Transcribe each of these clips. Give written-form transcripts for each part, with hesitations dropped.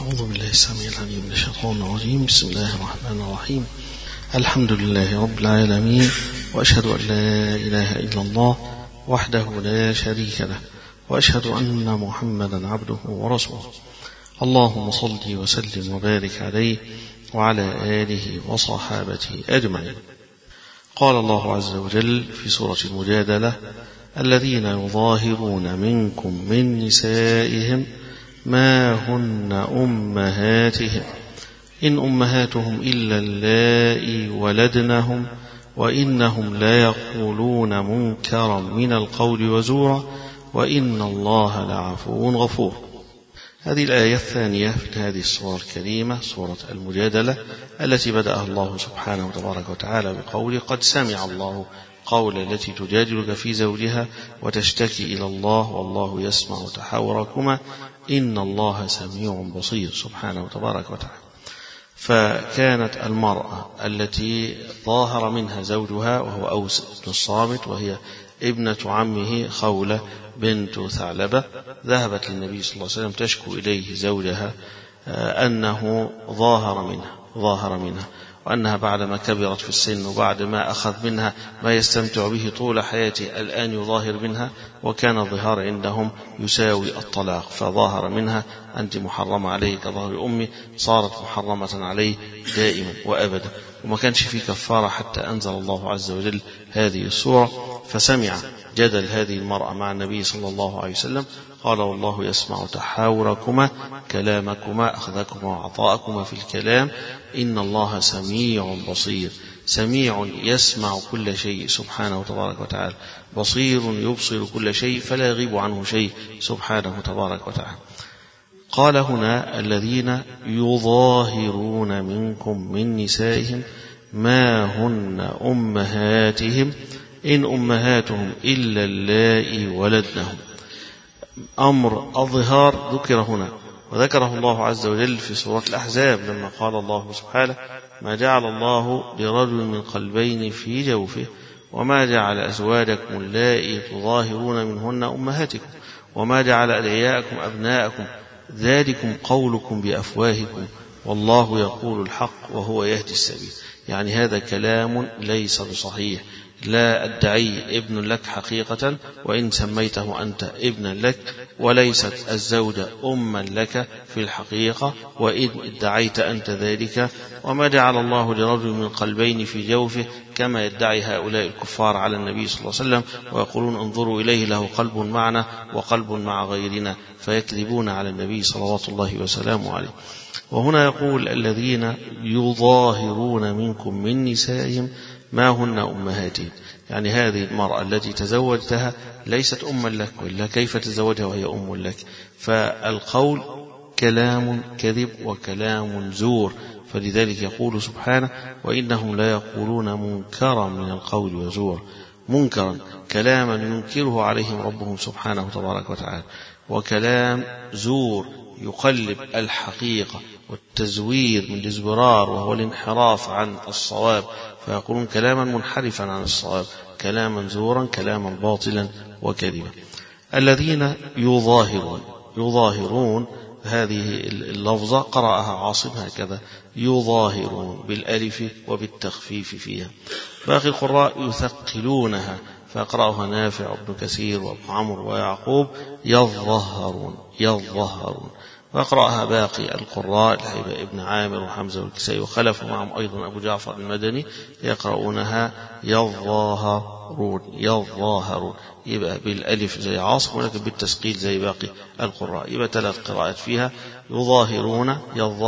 أعوذ بالله السميع العليم من الشيطان الرجيم. بسم الله الرحمن الرحيم. الحمد لله رب العالمين، وأشهد أن لا إله إلا الله وحده لا شريك له، وأشهد أن محمدا عبده ورسوله. اللهم صل وسلم وبارك عليه وعلى آله وصحابته أجمعين. قال الله عز وجل في سورة المجادلة: الذين يظاهرون منكم من نسائهم ما هن أمهاتهم إن أمهاتهم إلا اللائي ولدنهم وإنهم ليقولون منكرا من القول وزورا وإن الله لعفو غفور. هذه الآية الثانية في هذه السورة الكريمة، سورة المجادلة، التي بدأها الله سبحانه وتبارك وتعالى بقوله: قد سمع الله قول التي تجادلك في زوجها وتشتكي إلى الله والله يسمع تحاوركما إن الله سميع بصير، سبحانه وتبارك وتعالى. فكانت المرأة التي ظاهر منها زوجها وهو أوس بن الصامت، وهي ابنة عمه خولة بنت ثعلبة، ذهبت للنبي صلى الله عليه وسلم تشكو إليه زوجها أنه ظاهر منها وأنها بعدما كبرت في السن وبعد ما أخذ منها ما يستمتع به طول حياته الآن يظاهر منها، وكان الظهار عندهم يساوي الطلاق، فظاهر منها: أنت محرمة عليه كظهر أمي، صارت محرمة عليه دائما وأبدا، وما كانش في كفارة حتى أنزل الله عز وجل هذه السورة. فسمع جدل هذه المرأة مع النبي صلى الله عليه وسلم، قال: والله يسمع تحاوركما، كلامكما، أخذكما وعطاءكما في الكلام، إن الله سميع بصير. سميع يسمع كل شيء سبحانه وتبارك وتعالى، بصير يبصر كل شيء فلا يغيب عنه شيء سبحانه وتبارك وتعالى. قال هنا: الذين يظاهرون منكم من نسائهم ما هن أمهاتهم إن أمهاتهم إلا اللائي ولدنهم. أمر الظهار ذكر هنا، وذكره الله عز وجل في سورة الأحزاب لما قال الله سبحانه: ما جعل الله لرجل من قلبين في جوفه وما جعل أزواجكم اللائي تظاهرون منهن أمهاتكم وما جعل أدعياءكم أبناءكم ذلكم قولكم بأفواهكم والله يقول الحق وهو يهدي السبيل. يعني هذا كلام ليس بصحيح، لا أدعي ابن لك حقيقة وإن سميته أنت ابنا لك، وليست الزوجة أما لك في الحقيقة وإن ادعيت أنت ذلك. وما جعل الله لرجل من قلبين في جوفه كما يدعي هؤلاء الكفار على النبي صلى الله عليه وسلم ويقولون: انظروا إليه له قلب معنا وقلب مع غيرنا، فيكذبون على النبي صلوات الله وسلامه عليه. وهنا يقول: الذين يظاهرون منكم من نسائهم ما هن أمهاتهم، يعني هذه المرأة التي تزوجتها ليست أما لك، وإلا كيف تزوجها وهي أم لك؟ فالقول كلام كذب وكلام زور، فلذلك يقول سبحانه: وإنهم لا يقولون منكرا من القول وزور. منكرا كلاما ينكره عليهم ربهم سبحانه وتبارك وتعالى، وكلام زور يقلب الحقيقة والتزوير من الازبرار وهو الانحراف عن الصواب، فيقولون كلاما منحرفا عن الصواب، كلاما زورا، كلاما باطلا وكذبا. الذين يظاهرون هذه اللفظة قرأها عاصم هكذا: يظاهرون بالألف وبالتخفيف فيها. باقي القراء يثقلونها، فيقرأها نافع وابن كثير وابن عمرو ويعقوب: يظهرون. ويقرأها باقي القراء الحيبة ابن عامر وحمزة والكسائي وخلف، ومعهم أيضا أبو جعفر المدني يقرؤونها يظاهرون، يبقى بالألف زي عاصم ولكن بالتسقيل زي باقي القراء، يبقى 3 قراءات فيها: يظاهرون،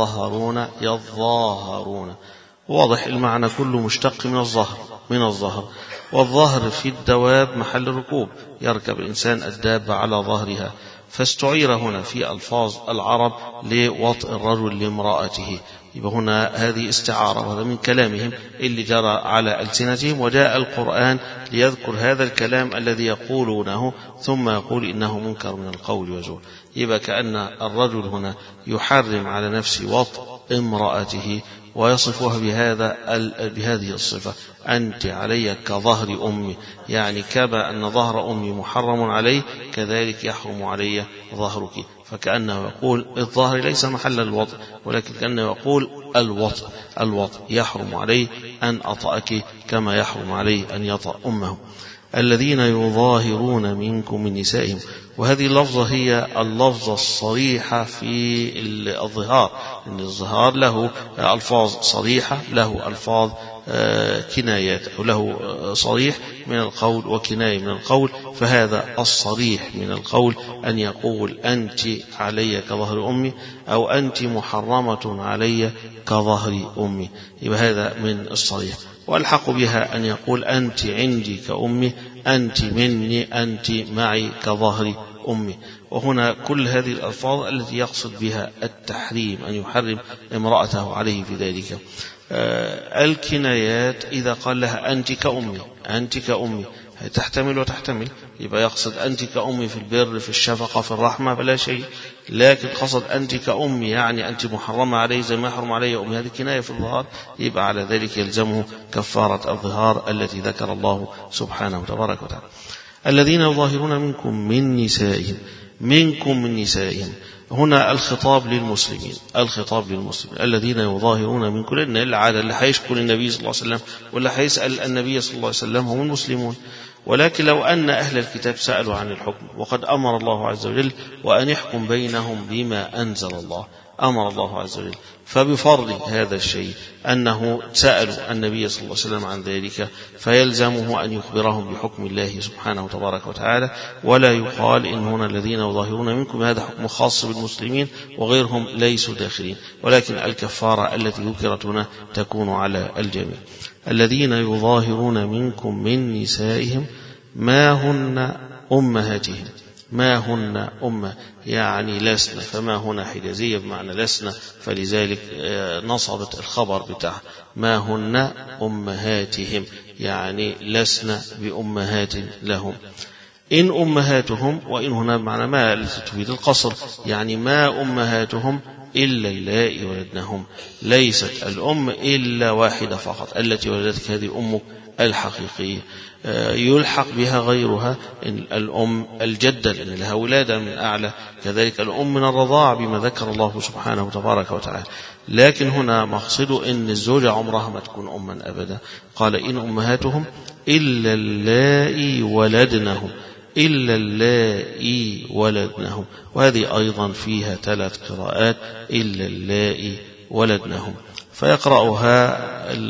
يظاهرون. واضح المعنى كله مشتق من الظهر، والظهر في الدواب محل الركوب، يركب الإنسان الدابة على ظهرها، فاستعير هنا في ألفاظ العرب لوطئ الرجل لامرأته. يبقى هنا هذه استعارة، وهذا من كلامهم اللي جرى على ألسنتهم، وجاء القرآن ليذكر هذا الكلام الذي يقولونه ثم يقول إنه منكر من القول وزور. يبقى كأن الرجل هنا يحرم على نفسه وطئ امرأته ويصفها بهذه الصفة: أنت علي كظهر أمي، يعني كما أن ظهر أمي محرم علي كذلك يحرم علي ظهرك. فكأنه يقول الظهر ليس محل الوطء، ولكن كأنه يقول الوطء يحرم عليه أن أطأك كما يحرم عليه أن يطأ أمه. الذين يظاهرون منكم من نسائهم، وهذه اللفظة هي اللفظة الصريحة في الظهار، إن الظهار له ألفاظ صريحة، له ألفاظ كنايات، أو له صريح من القول وكناية من القول. فهذا الصريح من القول أن يقول أنت علي كظهر أمي، أو أنت محرمة علي كظهر أمي، يبقى هذا من الصريح. والحق بها أن يقول أنت عندي كأمي، أنت مني، أنت معي كظهر أمي. وهنا كل هذه الألفاظ التي يقصد بها التحريم، أن يحرم امرأته عليه في ذلك. الكنايات إذا قال لها أنت كأمي، أنت كأمي، تحتمل وتحتمل، يبقى يقصد أنت كأمي في البر، في الشفقة، في الرحمة، فلا شيء. لكن قصد أنت كأمي يعني أنت محرمة عليه زي ما يحرم علي أمي، هذه كناية في الظهار، يبقى على ذلك يلزمه كفارة الظهار التي ذكر الله سبحانه وتبارك وتعالى. الذين يظاهرون منكم من نسائهم، منكم من نسائهم، هنا الخطاب للمسلمين، الخطاب للمسلمين الذين يظاهرون منكم، لأن العادة اللي هيشكر النبي صلى الله عليه وسلم واللي هيسأل النبي صلى الله عليه وسلم هم المسلمون. ولكن لو أن أهل الكتاب سألوا عن الحكم، وقد أمر الله عز وجل وأن يحكم بينهم بما أنزل الله، أمر الله عز وجل، فبفرض هذا الشيء أنه سألوا النبي صلى الله عليه وسلم عن ذلك، فيلزمه أن يخبرهم بحكم الله سبحانه وتبارك وتعالى. ولا يقال إن هنا الذين يظاهرون منكم هذا حكم خاص بالمسلمين وغيرهم ليسوا داخلين، ولكن الكفارة التي ذكرت هنا تكون على الجميع. الذين يظاهرون منكم من نسائهم ما هن أمهاتهم، ما هن أمة يعني لسنا، فما هنا حجازية بمعنى لسنا، فلذلك نصبت الخبر بتاعها ما هن أمهاتهم، يعني لسنا بأمهات لهم. إن أمهاتهم، وإن هنا بمعنى ما تفيد القصر، يعني ما أمهاتهم إلا اللائي ولدنهم، ليست الأم إلا واحدة فقط التي ولدتك، هذه أمك الحقيقية. يلحق بها غيرها، الأم الجدة لأن لها ولادة من أعلى، كذلك الأم من الرضاعة بما ذكر الله سبحانه وتبارك وتعالى. لكن هنا مقصده أن الزوجة عمرها ما تكون أما أبدا. قال إن أمهاتهم إلا اللائي ولدنهم، إلا اللائي ولدنهم، وهذه أيضا فيها 3 قراءات، إلا اللائي ولدنهم. فيقرأها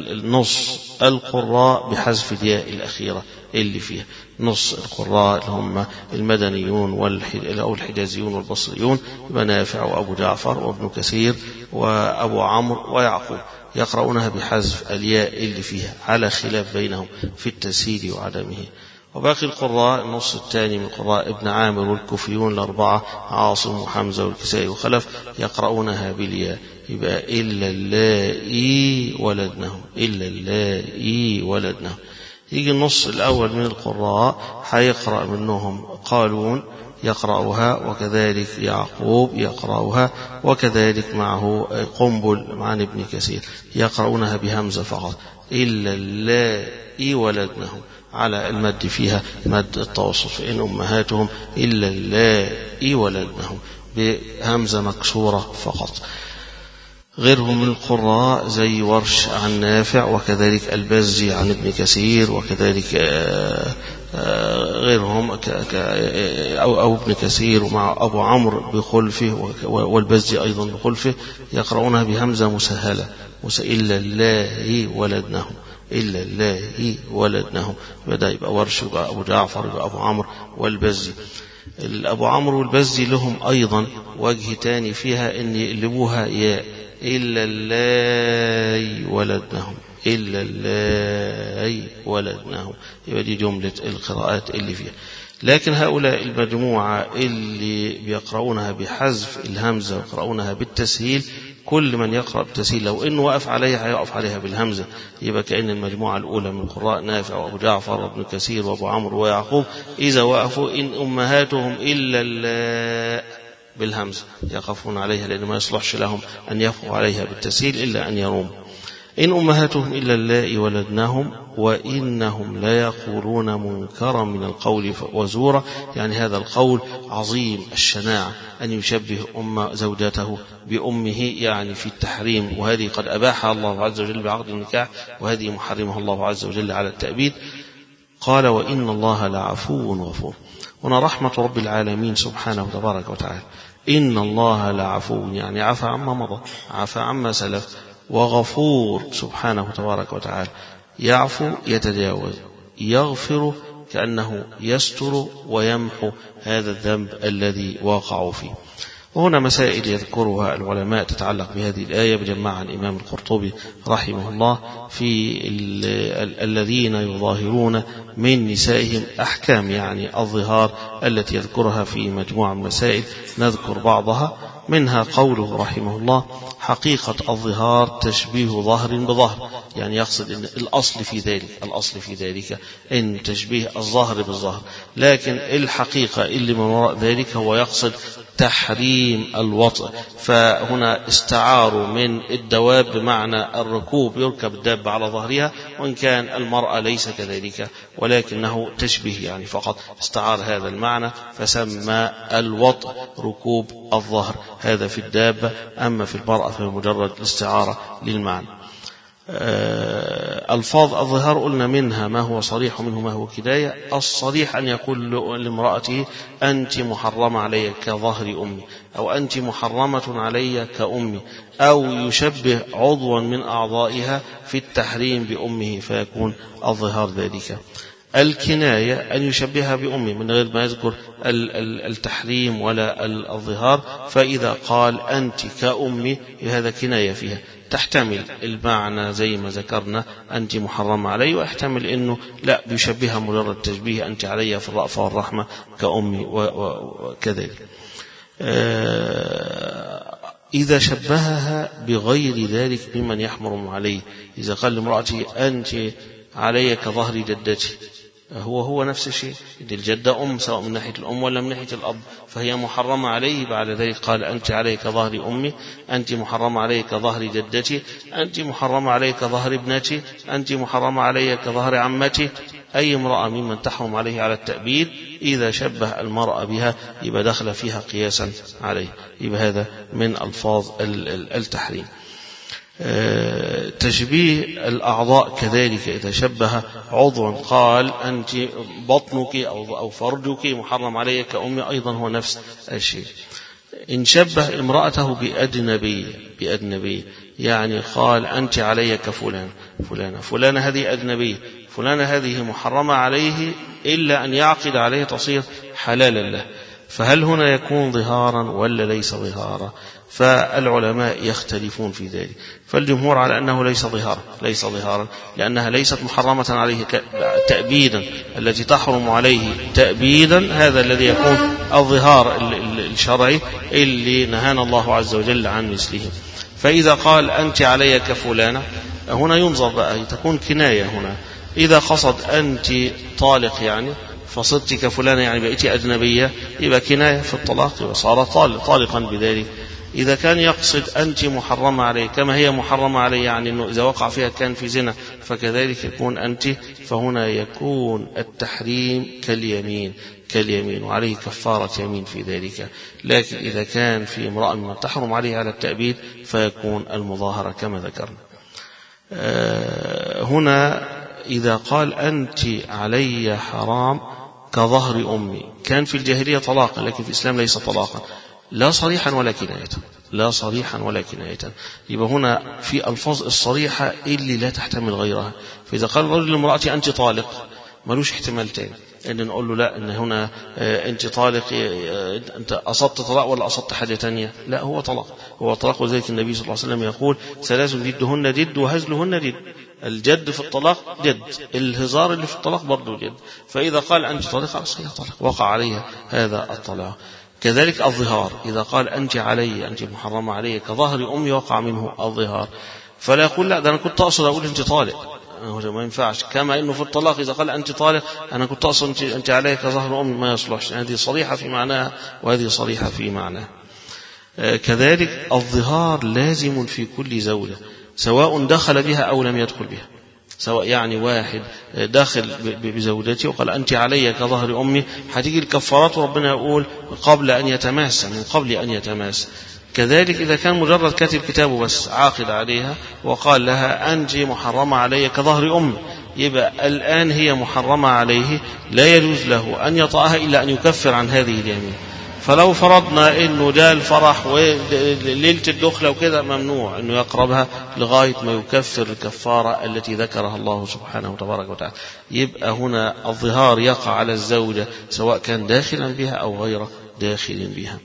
النص القراء بحذف الياء الأخيرة اللي فيها، نص القراء اللي هم المدنيون أو الحجازيون والبصريون، نافع وأبو جعفر وابن كثير وأبو عمرو ويعقوب، يقرؤونها بحذف الياء اللي فيها على خلاف بينهم في التسهيل وعدمه. وباقي القراء النص الثاني من قراء ابن عامر والكوفيون الأربعة عاصم وحمزة والكسائي وخلف يقرؤونها بالياء، يبقى إلا اللائي ولدنهم، إلا اللائي ولدنهم. يجي النص الأول من القراء هيقرأ منهم قالون يقرأها، وكذلك يعقوب يقرأها، وكذلك معه قنبل عن ابن كثير يقرؤونها بهمزة فقط، إلا اللائي ولدنهم، على المد فيها مد التوسط، فإن أمهاتهم إلا اللائي ولدنهم بهمزة مكسورة فقط. غيرهم من القراء زي ورش عن نافع، وكذلك البزي عن ابن كثير، وكذلك غيرهم أو ابن كثير ومع أبو عمرو بخلفه، والبزي أيضا بخلفه يقرؤونها بهمزة مسهلة، إلا الله ولدنهم، إلا الله ولدنهم. بدأ يبقى ورش، يبقى أبو جعفر، يبقى أبو عمرو والبزي. الأبو عمرو والبزي لهم أيضا وجه تاني فيها أن يقلبوها ياء، إلا الله ولدنهم، إلا الله ولدنهم، يبقى دي جملة القراءات اللي فيها. لكن هؤلاء المجموعة اللي بيقرؤونها بحذف الهمزة ويقرؤونها بالتسهيل، كل من يقرأ بالتسهيل لو إنه وقف عليها هيقف عليها بالهمزة، يبقى كأن المجموعة الأولى من القراء نافع وأبو جعفر وابن كثير وأبو عمرو ويعقوب إذا وقفوا إن أمهاتهم إلا الله بالهمزة يقفون عليها، لأن ما يصلحش لهم أن يقفوا عليها بالتسهيل إلا أن يروم. إن أمهاتهم إلا اللائي ولدنهم وإنهم ليقولون منكرا من القول وزورا. يعني هذا القول عظيم الشناعة، أن يشبه زوجته بأمه يعني في التحريم، وهذه قد أباحها الله عز وجل بعقد النكاح، وهذه محرمها الله عز وجل على التأبيد. قال وإن الله لعفو غفور. هنا رحمة رب العالمين سبحانه تبارك وتعالى. إن الله لعفو يعني عفى عما مضى، عفى عما سلف، وغفور سبحانه تبارك وتعالى، يعفو يتجاوز، يغفر كأنه يستر ويمحو هذا الذنب الذي وقعوا فيه. وهنا مسائل يذكرها العلماء تتعلق بهذه الآية، بجمعها الإمام القرطبي رحمه الله في الذين يظاهرون من نسائهم أحكام يعني الظهار التي يذكرها في مجموعة المسائل. نذكر بعضها منها قوله رحمه الله حقيقة الظهار تشبيه ظهر بظهر، يعني يقصد أن الأصل في ذلك أن تشبيه الظهر بالظهر، لكن الحقيقة اللي من وراء ذلك هو يقصد تحريم الوطء. فهنا استعاروا من الدواب بمعنى الركوب، يركب الدابة على ظهرها، وإن كان المرأة ليس كذلك ولكنه تشبيه يعني فقط استعار هذا المعنى فسمى الوطء ركوب الظهر، هذا في الدابة. أما في المرأة فهي مجرد الاستعارة للمعنى. ألفاظ الظهار قلنا منها ما هو صريح ومنه ما هو كناية. الصريح أن يقول لامرأته أنت محرمة علي كظهر أمي، أو أنت محرمة علي كأمي، أو يشبه عضوا من أعضائها في التحريم بأمه فيكون الظهار ذلك. الكناية أن يشبهها بأمه من غير ما يذكر التحريم ولا الظهار، فإذا قال أنت كأمي هذا كناية فيها، تحتمل المعنى زي ما ذكرنا أنت محرمة علي، ويحتمل أنه لا بيشبهها مجرد تشبيه أنت علي في الرأفة والرحمة كأمي وكذلك. إذا شبهها بغير ذلك ممن يحرم عليه، إذا قال لامرأتي أنت علي كظهر جدتي، هو نفس الشيء، الجدة أم سواء من ناحية الأم ولا من ناحية الأب، فهي محرمة عليه. بعد ذلك قال أنت علي كظهر أمي، أنت محرمة علي كظهر جدتي، أنت محرمة علي كظهر ابنتي، أنت محرمة علي كظهر عمتي. أي امرأة ممن تحرم عليه على التأبيد إذا شبه المرأة بها يبقى دخل فيها قياسا عليه، يبقى هذا من ألفاظ التحريم. تشبيه الأعضاء كذلك، إذا شبه عضوا قال أنت بطنك أو فرجك محرم علي كأمي، أيضا هو نفس الشيء. إن شبه امرأته بأجنبي يعني قال أنت علي فلانة هذه أجنبية، فلانة هذه محرمة عليه إلا أن يعقد عليه تصير حلالا له، فهل هنا يكون ظهارا ولا ليس ظهارا؟ فالعلماء يختلفون في ذلك. فالجمهور على أنه ليس ظهارا لأنها ليست محرمة عليه تأبيدا، التي تحرم عليه تأبيدا هذا الذي يكون الظهار الشرعي اللي نهانا الله عز وجل عن مثله. فإذا قال أنت علي كفلانة هنا ينظر بقى تكون كناية. هنا إذا قصد أنت طالق يعني فصدت كفلانة يعني بقيتي أجنبية يبقى كناية في الطلاق وصار طالقا بذلك. إذا كان يقصد أنت محرمة عليه كما هي محرمة عليه يعني أنه إذا وقع فيها كان في زنا فكذلك يكون أنت، فهنا يكون التحريم كاليمين وعليه كفارة يمين في ذلك. لكن إذا كان في امرأة مما تحرم عليه على التأبيد فيكون المظاهرة كما ذكرنا. هنا إذا قال أنت علي حرام كظهر أمي كان في الجاهلية طلاقا، لكن في الإسلام ليس طلاقا، لا صريحا ولا كناية. يبقى هنا في ألفاظ الصريحة اللي لا تحتمل غيرها. فإذا قال الرجل لامرأتي أنت طالق ملوش احتمال تاني أن نقول له لا إن هنا أنت طالق، أنت أصبت طلاق ولا أصبت حاجة تانية؟ لا، هو طلاق. وذلك النبي صلى الله عليه وسلم يقول 3 جدهن جد وهزلهن جد. الجد في الطلاق جد، الهزار اللي في الطلاق برضه جد. فإذا قال أنت طالق على صحيح طلاق وقع عليها هذا الطلاق. كذلك الظهار إذا قال أنت محرمة علي كظهر أمي وقع منه الظهار، فلا يقول لا ده أنا كنت أقصد أقول أنت طالق، ما ينفعش. كما أنه في الطلاق إذا قال أنت طالق أنا كنت أقصد أنت علي كظهر أمي، ما يصلحش. هذه صريحة في معناها وهذه صريحة في معناها. كذلك الظهار لازم في كل زوجة، سواء دخل بها أو لم يدخل بها. سواء يعني واحد داخل بزوجته وقال أنت علي كظهر أمي، هتيجي الكفارات وربنا يقول قبل أن يتماس، من قبل أن يتماس. كذلك إذا كان مجرد كاتب كتابه بس عاقد عليها وقال لها أنت محرمة علي كظهر أمي، يبقى الآن هي محرمة عليه، لا يجوز له أن يطأها إلا أن يكفر عن هذه اليمين. فلو فرضنا إنه جاء الفرح وليلة الدخلة وكذا، ممنوع إنه يقربها لغاية ما يكفر الكفارة التي ذكرها الله سبحانه وتبارك وتعالى. يبقى هنا الظهار يقع على الزوجة سواء كان داخلا بها أو غير داخل بها.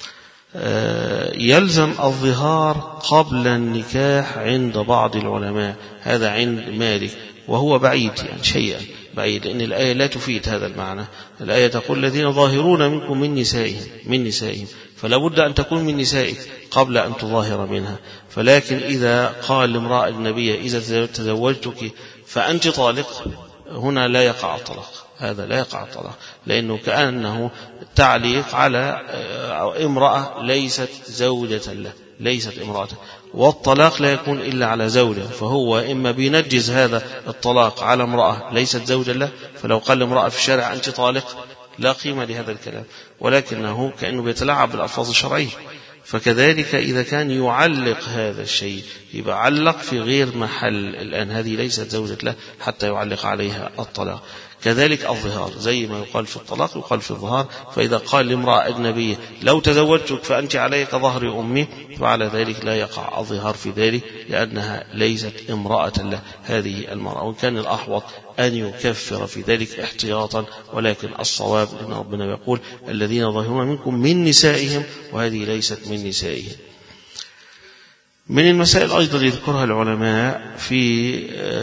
يلزم الظهار قبل النكاح عند بعض العلماء، هذا عند مالك، وهو بعيد يعني شيئا بعيد، لأن الآية لا تفيد هذا المعنى. الآية تقول الذين ظاهرون منكم من نسائهم، فلا بد أن تكون من نسائك قبل أن تظاهر منها. فلكن إذا قال لامرأة النبي إذا تزوجتك فأنت طالق، هنا لا يقع الطلاق، هذا لا يقع الطلاق، لأنه كأنه تعليق على امرأة ليست زوجة له، ليست امرأته، والطلاق لا يكون إلا على زوجة، فهو إما بينجز هذا الطلاق على امرأة ليست زوجة له، فلو قال لامرأة في الشارع أنت طالق لا قيمة لهذا الكلام، ولكنه كأنه بيتلاعب بالألفاظ الشرعية. فكذلك إذا كان يعلق هذا الشيء يبقى علق في غير محل، الآن هذه ليست زوجة له حتى يعلق عليها الطلاق. كذلك الظهار زي ما يقال في الطلاق يقال في الظهار. فإذا قال لامرأة أجنبية لو تزوجتك فأنت علي كظهر أمي، فعلى ذلك لا يقع الظهار في ذلك، لأنها ليست امرأة له هذه المرأة، وكان الأحوط أن يكفر في ذلك احتياطا، ولكن الصواب أن ربنا يقول الذين ظاهرون منكم من نسائهم، وهذه ليست من نسائهم. من المسائل أيضا يذكرها العلماء في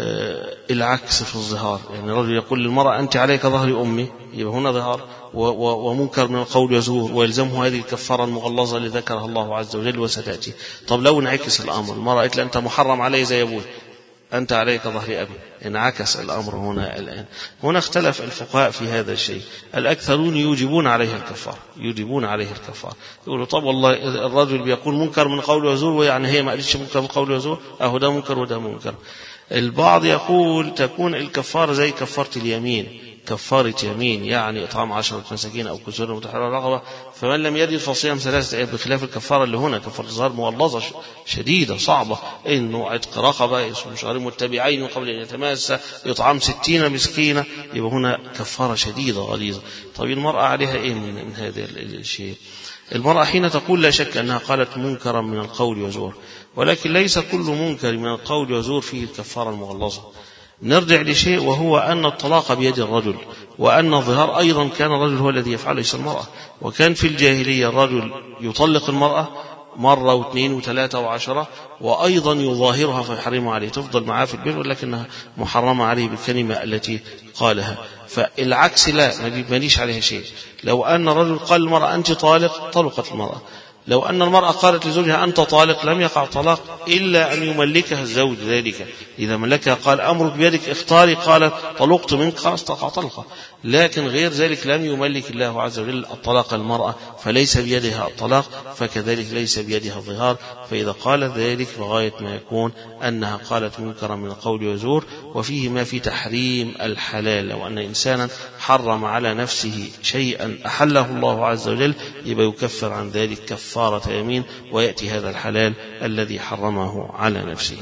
العكس في الظهار، يعني الرجل يقول للمرأة أنت عليك ظهر أمي، يبقى هنا ظهار ومنكر من القول يزور، ويلزمه هذه الكفارة المغلظة اللي ذكرها الله عز وجل وستأتي. طب لو انعكس الأمر، المرأة قالت أنت محرم علي زي أبوي، أنت عليك ظهر أبي، انعكس الأمر هنا. الآن هنا اختلف الفقهاء في هذا الشيء، الأكثرون يوجبون عليها الكفار، يوجبون عليه الكفار، يقولوا طب والله الرجل بيقول منكر من قول وزور، ويعني هي ما قالتش منكر من قول وزور، أهو ده منكر وده منكر. البعض يقول تكون الكفارة زي كفارة اليمين، كفارة يمين، يعني إطعام 10 مساكين أو كسوة متحررة رغبة، فمن لم يجد فصيام 3 أيام، بخلاف الكفارة اللي هنا كفارة الظهار مغلظة شديدة صعبة، إنه عتق رقبة، يصوم شهرين متبعين من قبل أن يتماسى، يطعم 60 مسكينة، يبقى هنا كفارة شديدة غليظة. طيب المرأة عليها إيه من هذا الشيء؟ المرأة حين تقول لا شك أنها قالت منكرا من القول وزور، ولكن ليس كل منكر من القول وزور فيه الكفارة المغلظة. نرجع لشيء، وهو أن الطلاق بيد الرجل، وأن الظهار أيضا كان الرجل هو الذي يفعله ليس المرأة، وكان في الجاهلية الرجل يطلق المرأة مرة واثنين وثلاثة وعشرة، وأيضا يظاهرها فيحرمها عليه، تفضل معاه في البيت ولكنها محرمة عليه بالكلمة التي قالها. فالعكس لا، ما ليش عليها شيء. لو أن الرجل قال المرأة أنت طالق، طلقت المرأة. لو أن المرأة قالت لزوجها أنت طالق، لم يقع طلاق إلا أن يملكها الزوج ذلك. إذا ملكها قال أمرك بيدك اختاري، قالت طلقت منك، خلاص تقع طلقة. لكن غير ذلك لم يملك الله عز وجل الطلاق المرأة، فليس بيدها الطلاق، فكذلك ليس بيدها الظهار. فإذا قال ذلك فغاية ما يكون أنها قالت منكرا من القول وزور، وفيه ما في تحريم الحلال. لو أن إنسانا حرم على نفسه شيئا أحله الله عز وجل، يبقى يكفر عن ذلك كفارة يمين، ويأتي هذا الحلال الذي حرمه على نفسه.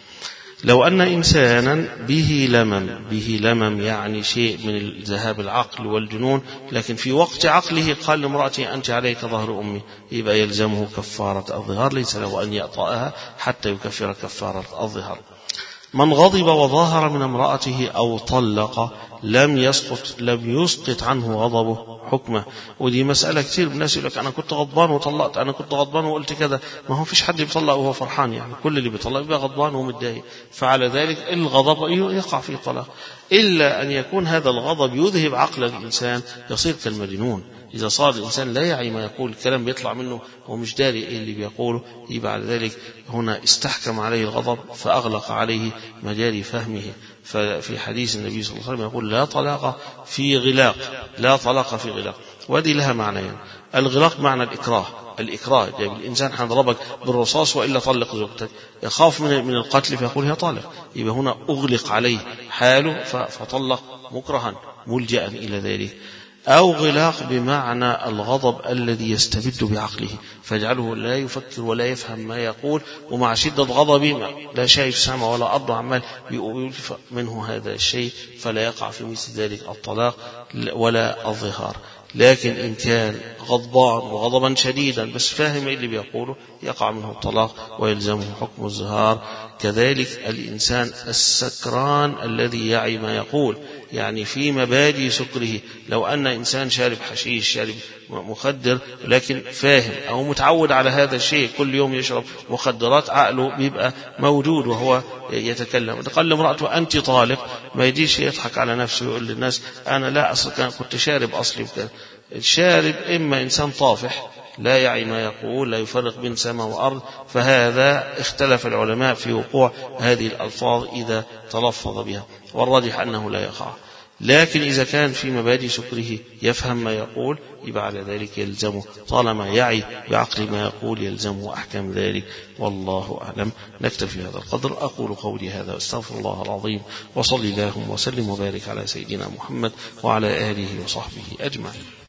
لو أن إنسانا به لمم يعني شيء من ذهاب العقل والجنون، لكن في وقت عقله قال لامرأته أنت عليك ظهر أمي، يبقى يلزمه كفارة الظهار، ليس له أن يأطأها حتى يكفر كفارة الظهار. من غضب وظاهر من امرأته أو طلق لم يسقط عنه غضبه حكمه. ودي مسألة كتير الناس يقول لك أنا كنت غضبان وطلقت، أنا كنت غضبان وقلت كذا. ما هو فيش حد بيطلق وهو فرحان، يعني كل اللي بيطلق يبقى غضبان ومتضايق، فعلى ذلك الغضب يقع فيه طلاق، إلا أن يكون هذا الغضب يذهب عقل الإنسان يصير كالمجنون. إذا صار الإنسان لا يعي ما يقول، الكلام بيطلع منه ومش داري إيه اللي بيقوله، يبقى على ذلك هنا استحكم عليه الغضب فأغلق عليه مجاري فهمه. ففي حديث النبي صلى الله عليه وسلم يقول لا طلاق في غلاق، لا طلاق في غلاق. وهذه لها معنيين. الغلاق معنى الإكراه، الإكراه. جايب الإنسان هنضربك بالرصاص وإلا طلق زوجتك، يخاف من القتل فيقول هي طالق، يبقى هنا أغلق عليه حاله فطلق مكرها ملجأ إلى ذلك. أو غلاق بمعنى الغضب الذي يستبد بعقله فيجعله لا يفكر ولا يفهم ما يقول، ومع شدة غضبه لا شايف سمع ولا أرض عمال يلف منه هذا الشيء، فلا يقع في مثل ذلك الطلاق ولا الظهار. لكن إن كان غضبان وغضبا شديدا بس فاهم اللي بيقوله يقع منه الطلاق ويلزمه حكم الزهار. كذلك الإنسان السكران الذي يعي ما يقول، يعني في مبادئ سكره، لو أن إنسان شارب حشيش شارب مخدر لكن فاهم أو متعود على هذا الشيء كل يوم يشرب مخدرات، عقله بيبقى موجود وهو يتكلم. قال لامرأته أنت طالق، ما يجيش يضحك على نفسه ويقول للناس أنا لا أصلا كنت شارب أصلي. الشارب إما إنسان طافح لا يعي ما يقول، لا يفرق بين سماء وأرض، فهذا اختلف العلماء في وقوع هذه الألفاظ إذا تلفظ بها، والراجح أنه لا يقع. لكن إذا كان في مبادئ سكره يفهم ما يقول يبقى على ذلك يلزمه، طالما يعي بعقل ما يقول يلزمه أحكام ذلك، والله أعلم. نكتفي هذا القدر. أقول قولي هذا واستغفر الله العظيم، وصلي اللهم وسلم وبارك على سيدنا محمد وعلى آله وصحبه أجمعين.